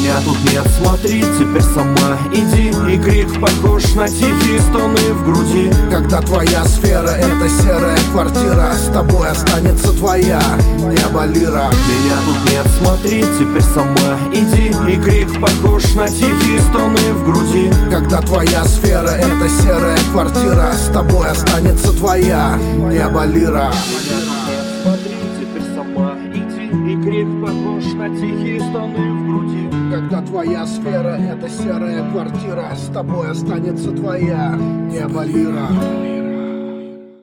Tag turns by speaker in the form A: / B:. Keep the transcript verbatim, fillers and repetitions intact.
A: Меня тут нет, смотри, теперь сама иди. И крик похож на тихие стоны в груди.
B: Когда твоя сфера — это серая квартира, с тобой останется твоя небо-лира.
A: Меня тут нет, смотри, теперь сама иди. И крик похож на тихие стоны в груди.
B: Когда твоя сфера — это серая квартира, с тобой останется твоя небо-лира.
A: Смотри, теперь сама иди. И крик похож на тихие стоны в груди.
B: Когда твоя сфера — это серая квартира, с тобой останется твоя небо-лира.